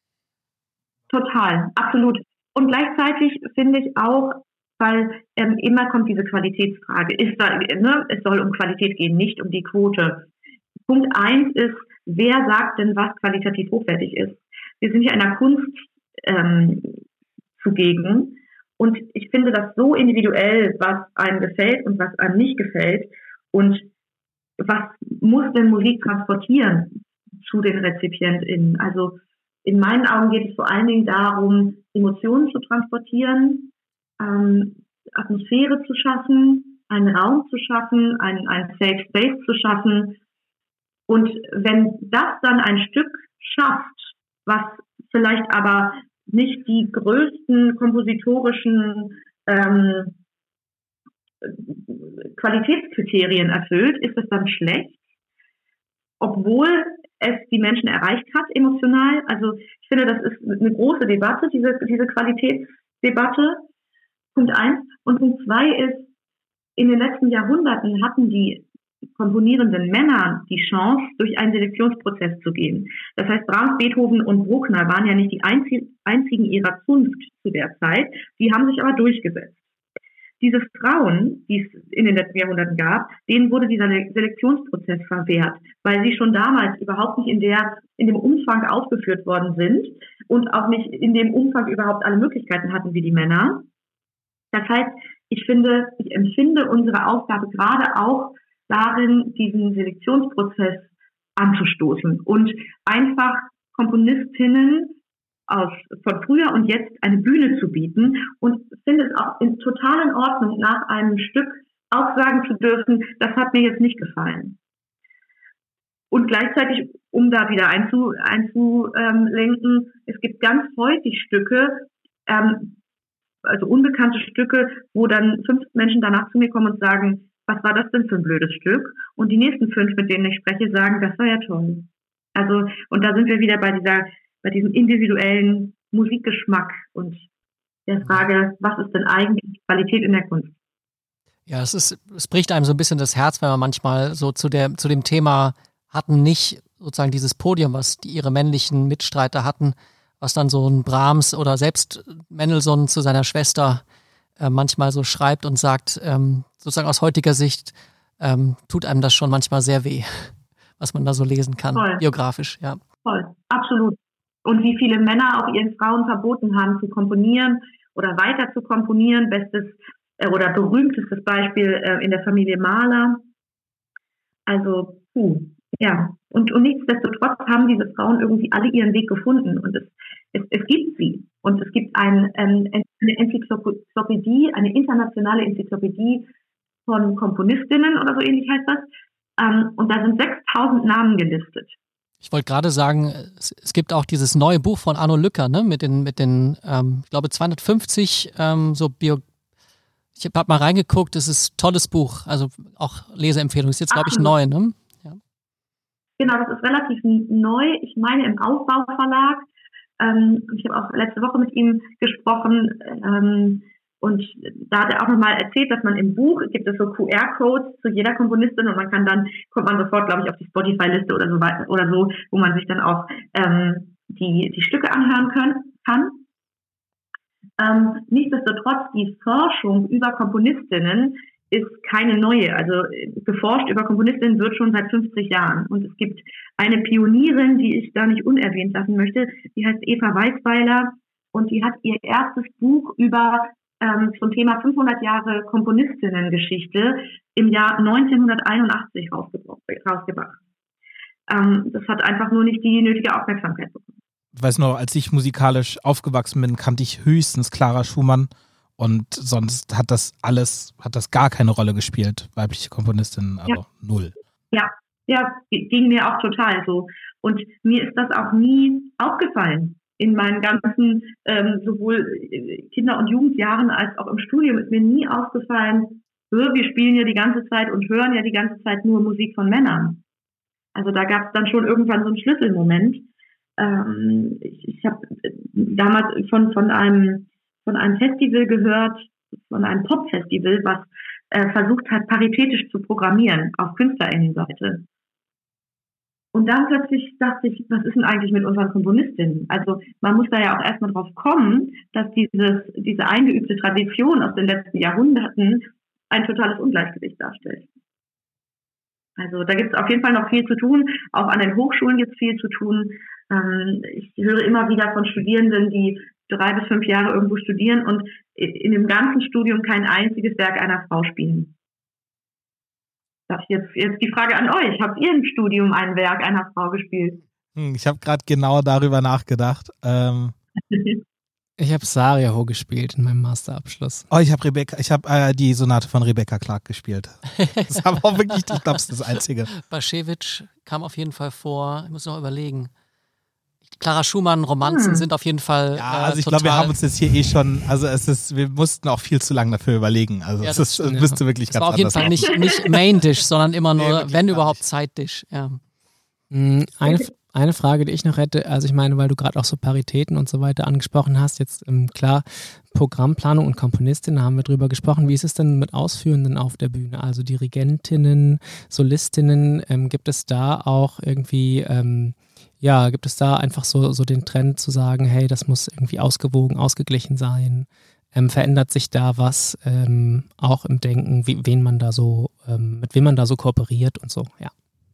Total, absolut. Und gleichzeitig finde ich auch, weil immer kommt diese Qualitätsfrage. Es soll um Qualität gehen, nicht um die Quote. Punkt 1 ist, wer sagt denn, was qualitativ hochwertig ist? Wir sind ja in der Kunst zugegen. Und ich finde das so individuell, was einem gefällt und was einem nicht gefällt. Und was muss denn Musik transportieren zu den RezipientInnen? Also in meinen Augen geht es vor allen Dingen darum, Emotionen zu transportieren, Atmosphäre zu schaffen, einen Raum zu schaffen, einen Safe Space zu schaffen. Und wenn das dann ein Stück schafft, was vielleicht aber nicht die größten kompositorischen Qualitätskriterien erfüllt, ist es dann schlecht, obwohl es die Menschen erreicht hat, emotional. Also ich finde, das ist eine große Debatte, diese Qualitätsdebatte, Punkt 1. Und Punkt 2 ist, in den letzten Jahrhunderten hatten die komponierenden Männer die Chance, durch einen Selektionsprozess zu gehen. Das heißt, Brahms, Beethoven und Bruckner waren ja nicht die einzigen ihrer Zunft zu der Zeit, die haben sich aber durchgesetzt. Diese Frauen, die es in den letzten Jahrhunderten gab, denen wurde dieser Selektionsprozess verwehrt, weil sie schon damals überhaupt nicht in dem Umfang aufgeführt worden sind und auch nicht in dem Umfang überhaupt alle Möglichkeiten hatten wie die Männer. Das heißt, ich empfinde unsere Aufgabe gerade auch darin, diesen Selektionsprozess anzustoßen und einfach Komponistinnen von früher und jetzt eine Bühne zu bieten und finde es auch total in Ordnung, nach einem Stück auch sagen zu dürfen, das hat mir jetzt nicht gefallen. Und gleichzeitig, um da wieder einzulenken, es gibt ganz häufig Stücke, also unbekannte Stücke, wo dann 5 Menschen danach zu mir kommen und sagen, was war das denn für ein blödes Stück? Und die nächsten 5, mit denen ich spreche, sagen, das war ja toll. Also, und da sind wir wieder bei diesem individuellen Musikgeschmack und der Frage, was ist denn eigentlich Qualität in der Kunst? Ja, es bricht einem so ein bisschen das Herz, wenn man manchmal so zu dem Thema hatten nicht sozusagen dieses Podium, was ihre männlichen Mitstreiter hatten, was dann so ein Brahms oder selbst Mendelssohn zu seiner Schwester manchmal so schreibt und sagt, sozusagen aus heutiger Sicht tut einem das schon manchmal sehr weh, was man da so lesen kann, biografisch, ja. Voll, absolut. Und wie viele Männer auch ihren Frauen verboten haben, zu komponieren oder weiter zu komponieren. Bestes oder berühmtestes Beispiel in der Familie Mahler. Also, ja. Und nichtsdestotrotz haben diese Frauen irgendwie alle ihren Weg gefunden. Und es gibt sie. Und es gibt eine Enzyklopädie, eine internationale Enzyklopädie von Komponistinnen oder so ähnlich heißt das. Und da sind 6.000 Namen gelistet. Ich wollte gerade sagen, es gibt auch dieses neue Buch von Arno Lücker, ne, mit den ich glaube 250 Ich habe mal reingeguckt, es ist ein tolles Buch, also auch Leseempfehlung. Ist jetzt, glaube ich, neu, ne? Ja. Genau, das ist relativ neu. Ich meine im Aufbauverlag. Ich habe auch letzte Woche mit ihm gesprochen. Und da hat er auch nochmal erzählt, dass man im Buch gibt es so QR-Codes zu jeder Komponistin und kommt man sofort, glaube ich, auf die Spotify-Liste oder so weiter oder so, wo man sich dann auch die Stücke anhören kann. Nichtsdestotrotz, die Forschung über Komponistinnen ist keine neue. Also geforscht über Komponistinnen wird schon seit 50 Jahren. Und es gibt eine Pionierin, die ich da nicht unerwähnt lassen möchte, die heißt Eva Weisweiler und die hat ihr erstes Buch zum Thema 500 Jahre Komponistinnengeschichte im Jahr 1981 rausgebracht. Das hat einfach nur nicht die nötige Aufmerksamkeit bekommen. Ich weiß noch, als ich musikalisch aufgewachsen bin, kannte ich höchstens Clara Schumann und sonst hat das gar keine Rolle gespielt, weibliche Komponistinnen, aber null. Ja, ging mir auch total so. Und mir ist das auch nie aufgefallen. In meinen ganzen sowohl Kinder- und Jugendjahren als auch im Studium ist mir nie aufgefallen, wir spielen ja die ganze Zeit und hören ja die ganze Zeit nur Musik von Männern. Also da gab es dann schon irgendwann so einen Schlüsselmoment. Ich habe damals von einem Festival gehört, von einem Pop-Festival, was versucht hat, paritätisch zu programmieren auf KünstlerInnenseite. Und dann plötzlich dachte ich, was ist denn eigentlich mit unseren Komponistinnen? Also man muss da ja auch erstmal drauf kommen, dass diese eingeübte Tradition aus den letzten Jahrhunderten ein totales Ungleichgewicht darstellt. Also da gibt es auf jeden Fall noch viel zu tun. Auch an den Hochschulen gibt es viel zu tun. Ich höre immer wieder von Studierenden, die 3 bis 5 Jahre irgendwo studieren und in dem ganzen Studium kein einziges Werk einer Frau spielen. Jetzt die Frage an euch. Habt ihr im Studium ein Werk einer Frau gespielt? Ich habe gerade genau darüber nachgedacht. Ich habe Sarajevo gespielt in meinem Masterabschluss. Oh, ich habe die Sonate von Rebecca Clark gespielt. Das ist aber auch wirklich, ich glaube, das ist das Einzige. Baschewitsch kam auf jeden Fall vor. Ich muss noch überlegen. Clara Schumann, Romanzen sind auf jeden Fall also ich glaube, wir haben uns jetzt hier schon, also wir mussten auch viel zu lange dafür überlegen. Also ja, es müsste wirklich ganz anders sein. Es war auf jeden Fall nicht Main-Dish, sondern immer nur, wenn überhaupt, Side-Dish. Ja. Eine Frage, die ich noch hätte, also ich meine, weil du gerade auch so Paritäten und so weiter angesprochen hast, jetzt klar, Programmplanung und Komponistinnen haben wir drüber gesprochen. Wie ist es denn mit Ausführenden auf der Bühne? Also Dirigentinnen, Solistinnen, gibt es da auch irgendwie... gibt es da einfach so den Trend zu sagen, hey, das muss irgendwie ausgewogen, ausgeglichen sein? Verändert sich da was auch im Denken, mit wem man da so kooperiert und so, ja?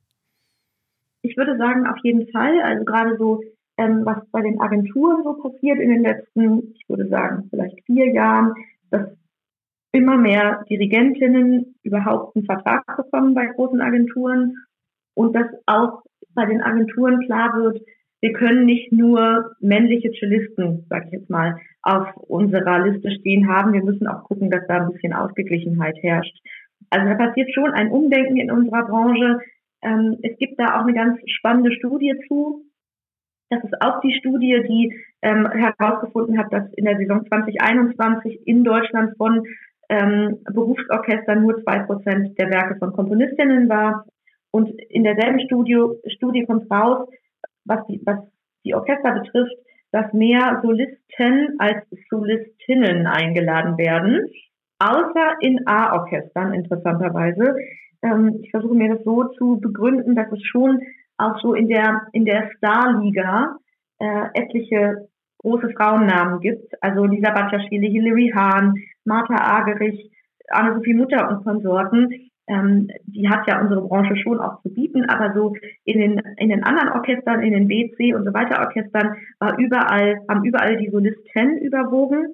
Ich würde sagen, auf jeden Fall. Also gerade so, was bei den Agenturen so passiert in den letzten, ich würde sagen, vielleicht 4 Jahren, dass immer mehr Dirigentinnen überhaupt einen Vertrag bekommen bei großen Agenturen und dass auch bei den Agenturen klar wird, wir können nicht nur männliche Cellisten, sag ich jetzt mal, auf unserer Liste stehen haben. Wir müssen auch gucken, dass da ein bisschen Ausgeglichenheit herrscht. Also da passiert schon ein Umdenken in unserer Branche. Es gibt da auch eine ganz spannende Studie zu. Das ist auch die Studie, die herausgefunden hat, dass in der Saison 2021 in Deutschland von Berufsorchestern nur 2% der Werke von Komponistinnen war. Und in derselben Studie kommt raus, was die Orchester betrifft, dass mehr Solisten als Solistinnen eingeladen werden, außer in A-Orchestern interessanterweise. Ich versuche mir das so zu begründen, dass es schon auch so in der Starliga etliche große Frauennamen gibt. Also Lisa Batjaschwili, Hilary Hahn, Martha Agerich, Anne-Sophie Mutter und Konsorten. Die hat ja unsere Branche schon auch zu bieten, aber so in den anderen Orchestern, in den B, C und so weiter Orchestern haben überall die Solisten überwogen.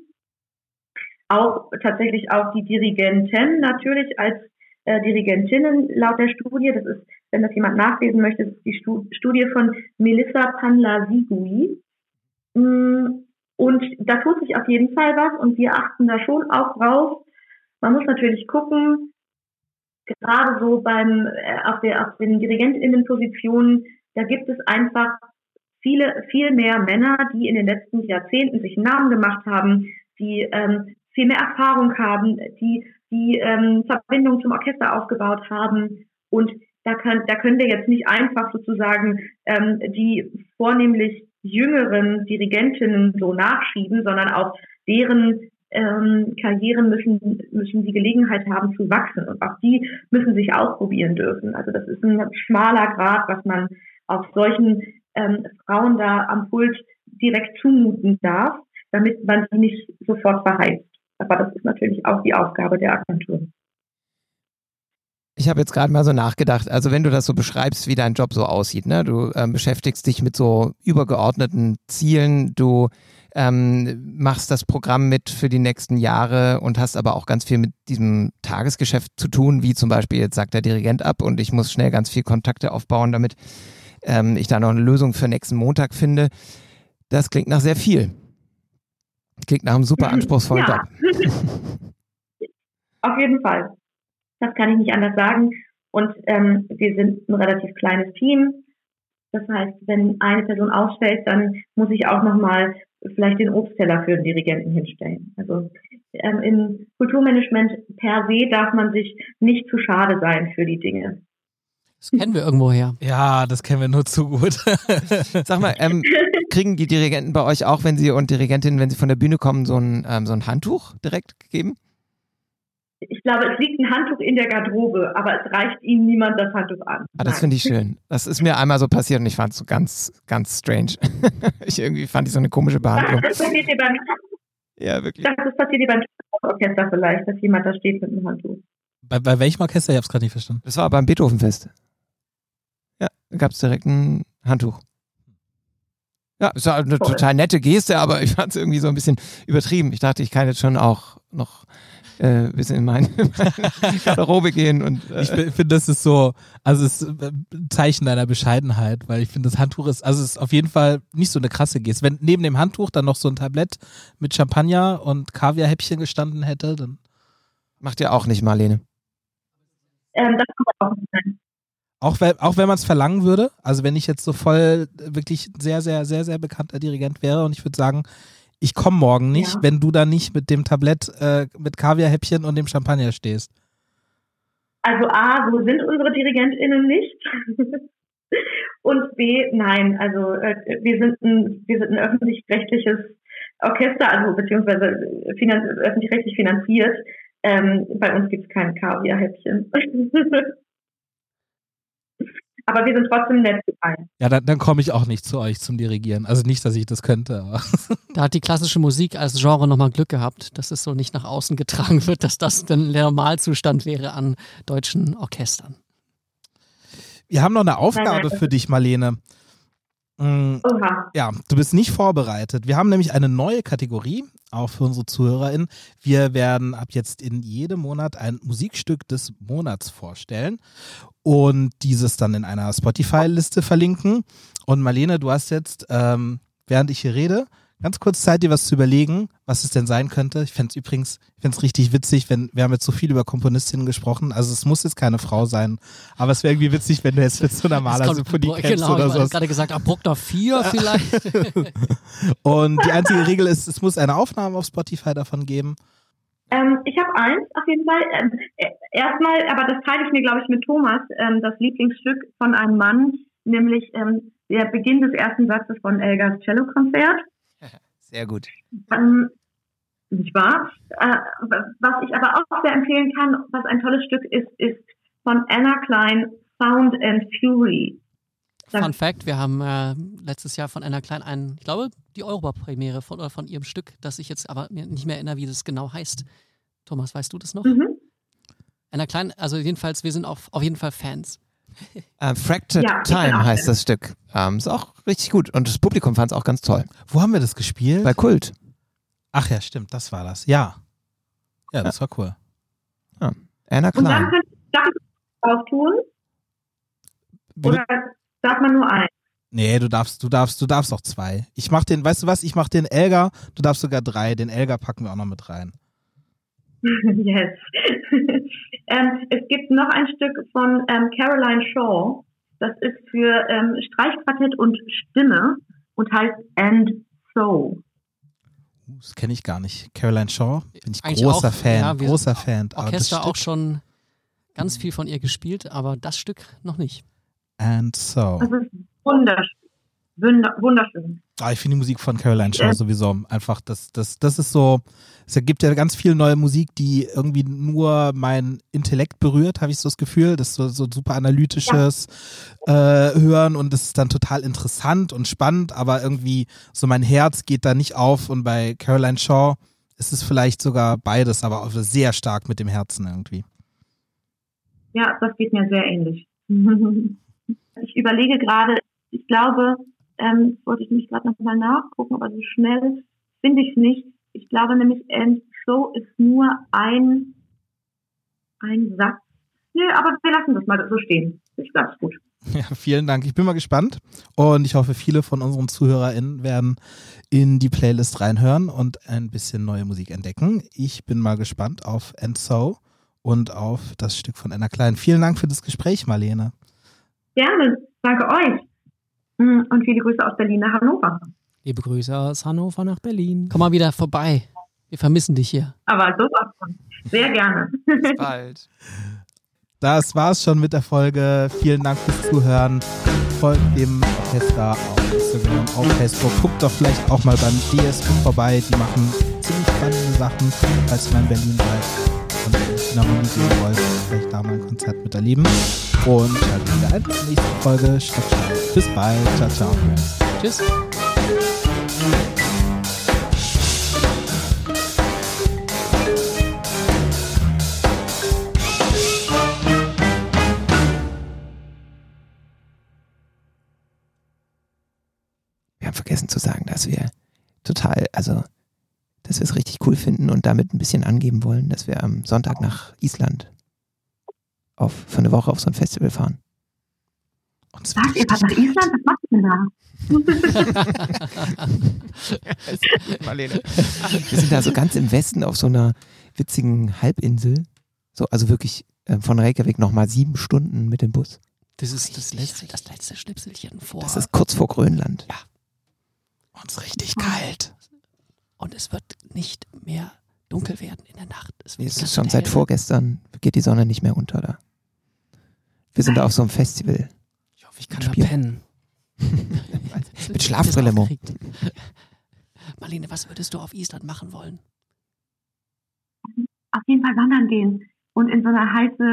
Auch tatsächlich auch die Dirigenten natürlich als Dirigentinnen laut der Studie. Das ist, wenn das jemand nachlesen möchte, das ist die Studie von Melissa Panla-Sigui. Und da tut sich auf jeden Fall was und wir achten da schon auch drauf. Man muss natürlich gucken, gerade so auf den DirigentInnenpositionen, da gibt es einfach viel mehr Männer, die in den letzten Jahrzehnten sich einen Namen gemacht haben, die viel mehr Erfahrung haben, die Verbindung zum Orchester aufgebaut haben. Und da können wir jetzt nicht einfach sozusagen die vornehmlich jüngeren Dirigentinnen so nachschieben, sondern auch deren Karrieren müssen die Gelegenheit haben zu wachsen und auch die müssen sich ausprobieren dürfen. Also das ist ein schmaler Grat, was man auf solchen Frauen da am Pult direkt zumuten darf, damit man sie nicht sofort verheizt. Aber das ist natürlich auch die Aufgabe der Agentur. Ich habe jetzt gerade mal so nachgedacht, also wenn du das so beschreibst, wie dein Job so aussieht, ne? Du beschäftigst dich mit so übergeordneten Zielen, du machst das Programm mit für die nächsten Jahre und hast aber auch ganz viel mit diesem Tagesgeschäft zu tun, wie zum Beispiel jetzt sagt der Dirigent ab und ich muss schnell ganz viel Kontakte aufbauen, damit ich da noch eine Lösung für nächsten Montag finde. Das klingt nach sehr viel. Klingt nach einem super anspruchsvollen Job. Auf jeden Fall. Das kann ich nicht anders sagen. Und wir sind ein relativ kleines Team. Das heißt, wenn eine Person ausfällt, dann muss ich auch nochmal vielleicht den Obstteller für den Dirigenten hinstellen. Also im Kulturmanagement per se darf man sich nicht zu schade sein für die Dinge. Das kennen wir irgendwoher. Ja, das kennen wir nur zu gut. Sag mal, kriegen die Dirigenten bei euch auch, wenn sie von der Bühne kommen, so ein Handtuch direkt gegeben? Ich glaube, es liegt ein Handtuch in der Garderobe, aber es reicht ihnen niemand das Handtuch an. Ah, das finde ich schön. Das ist mir einmal so passiert und ich fand es so ganz, ganz strange. Irgendwie fand ich so eine komische Behandlung. Das passiert dir ja, wirklich. Das passiert dir beim Orchester vielleicht, dass jemand da steht mit einem Handtuch. Bei welchem Orchester? Ich habe es gerade nicht verstanden. Das war beim Beethovenfest. Ja, da gab es direkt ein Handtuch. Ja, es war eine total nette Geste, aber ich fand es irgendwie so ein bisschen übertrieben. Ich dachte, ich kann jetzt schon auch noch ein bisschen in meine Garderobe gehen. Und ich finde, das ist so, also es ist ein Zeichen deiner Bescheidenheit, weil ich finde, das Handtuch ist auf jeden Fall nicht so eine krasse Geste. Wenn neben dem Handtuch dann noch so ein Tablett mit Champagner und Kaviarhäppchen gestanden hätte, dann... Macht ihr auch nicht, Marlene? Das kann auch nicht sein. Auch wenn man es verlangen würde, also wenn ich jetzt so voll wirklich sehr, sehr, sehr, sehr bekannter Dirigent wäre und ich würde sagen, ich komme morgen nicht, wenn du da nicht mit dem Tablett mit Kaviarhäppchen und dem Champagner stehst. Also A, so sind unsere DirigentInnen nicht. Und B, nein, also wir sind ein öffentlich-rechtliches Orchester, also beziehungsweise öffentlich-rechtlich finanziert. Bei uns gibt es kein Kaviarhäppchen. Aber wir sind trotzdem nett gefallen. Ja, dann komme ich auch nicht zu euch zum Dirigieren. Also nicht, dass ich das könnte. Aber Da hat die klassische Musik als Genre nochmal Glück gehabt, dass es so nicht nach außen getragen wird, dass das dann der Normalzustand wäre an deutschen Orchestern. Wir haben noch eine Aufgabe für dich, Marlene. Oha. Ja, du bist nicht vorbereitet. Wir haben nämlich eine neue Kategorie, auch für unsere ZuhörerInnen. Wir werden ab jetzt in jedem Monat ein Musikstück des Monats vorstellen und dieses dann in einer Spotify-Liste verlinken. Und Marlene, du hast jetzt, während ich hier rede, ganz kurz Zeit, dir was zu überlegen, was es denn sein könnte. Ich fände es richtig witzig, wir haben jetzt so viel über Komponistinnen gesprochen, also es muss jetzt keine Frau sein, aber es wäre irgendwie witzig, wenn du jetzt mit so einer Malersymphonie kennst oder so. Ich habe gerade gesagt, Bruckner 4 vielleicht. Und die einzige Regel ist, es muss eine Aufnahme auf Spotify davon geben. Ich habe eins auf jeden Fall. Erstmal, aber das teile ich mir, glaube ich, mit Thomas, das Lieblingsstück von einem Mann, nämlich der Beginn des ersten Satzes von Elgars Cellokonzert. Sehr gut. Nicht wahr? Was ich aber auch sehr empfehlen kann, was ein tolles Stück ist, ist von Anna Klein, Sound and Fury. Fun Fact, wir haben letztes Jahr von Anna Klein ich glaube, die Europapremiere von ihrem Stück, das ich jetzt aber mir nicht mehr erinnere, wie das genau heißt. Thomas, weißt du das noch? Mhm. Anna Klein, also jedenfalls, wir sind auf jeden Fall Fans. Fractured Time heißt das Stück. Ist auch richtig gut und das Publikum fand es auch ganz toll. Wo haben wir das gespielt? Bei Kult. Ach ja, stimmt, das war das. Ja, das war cool. Ja. Anna Und dann Klein. darf ich drauf tun? Oder darf man nur eins? Nee, du darfst auch 2. Ich mach den, weißt du was, ich mach den Elgar, du darfst sogar 3. Den Elgar packen wir auch noch mit rein. Yes. Es gibt noch ein Stück von Caroline Shaw. Das ist für Streichquartett und Stimme und heißt And So. Das kenne ich gar nicht. Caroline Shaw, bin ich Eigentlich großer auch, Fan. ja, wir Großer Fan. Aber Orchester das auch schon ganz viel von ihr gespielt, aber das Stück noch nicht. And So. Das ist wunderschön. Wunderschön. Ich finde die Musik von Caroline Shaw sowieso einfach, das ist so, es gibt ja ganz viel neue Musik, die irgendwie nur mein Intellekt berührt, habe ich so das Gefühl, das ist so super analytisches Hören und das ist dann total interessant und spannend, aber irgendwie so mein Herz geht da nicht auf und bei Caroline Shaw ist es vielleicht sogar beides, aber auch sehr stark mit dem Herzen irgendwie. Ja, das geht mir sehr ähnlich. Ich überlege gerade, ich glaube, wollte ich mich gerade noch mal nachgucken, aber so schnell finde ich es nicht. Ich glaube nämlich, And So ist nur ein Satz. Nö, aber wir lassen das mal so stehen. Ich glaube, es gut. Ja, vielen Dank. Ich bin mal gespannt und ich hoffe, viele von unseren ZuhörerInnen werden in die Playlist reinhören und ein bisschen neue Musik entdecken. Ich bin mal gespannt auf And So und auf das Stück von Anna Klein. Vielen Dank für das Gespräch, Marlene. Gerne. Danke euch. Und viele Grüße aus Berlin nach Hannover. Liebe Grüße aus Hannover nach Berlin. Komm mal wieder vorbei. Wir vermissen dich hier. Aber sowas von. Sehr gerne. Bis bald. Das war's schon mit der Folge. Vielen Dank fürs Zuhören. Folgt dem Orchester auf Instagram, auf Facebook. Guckt doch vielleicht auch mal beim DSU vorbei. Die machen ziemlich spannende Sachen, falls ihr mal in Berlin seid und in die Philharmonie gehen wollt. Vielleicht da mal ein Konzert miterleben. Und schaltet wieder ein. Nächste Folge. Stocksteif. Bis bald. Ciao, ciao. Tschüss. Wir haben vergessen zu sagen, dass wir dass wir es richtig cool finden und damit ein bisschen angeben wollen, dass wir am Sonntag nach Island für eine Woche auf so ein Festival fahren. Und es Was, ihr fahrt nach Island? Was macht ihr denn da? Marlene. Wir sind da so ganz im Westen auf so einer witzigen Halbinsel. So, also wirklich von Reykjavik nochmal 7 Stunden mit dem Bus. Das ist das letzte Schnipselchen vor. Das ist kurz vor Grönland. Ja. Und es ist richtig kalt. Und es wird nicht mehr dunkel werden in der Nacht. Es ist schon seit vorgestern, geht die Sonne nicht mehr unter da. Wir sind da auf so einem Festival. Ich hoffe, ich kann da pennen. Mit Schlafbrille. Marlene, was würdest du auf Island machen wollen? Auf jeden Fall wandern gehen. Und in so eine heiße,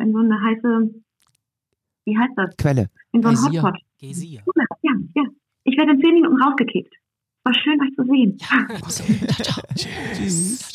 wie heißt das? Quelle. In so einem Geysir. Hotspot. Geysir. Ja. Ich werde in 10 Minuten rausgekickt. War schön, euch zu sehen. Ja, ciao. Tschüss.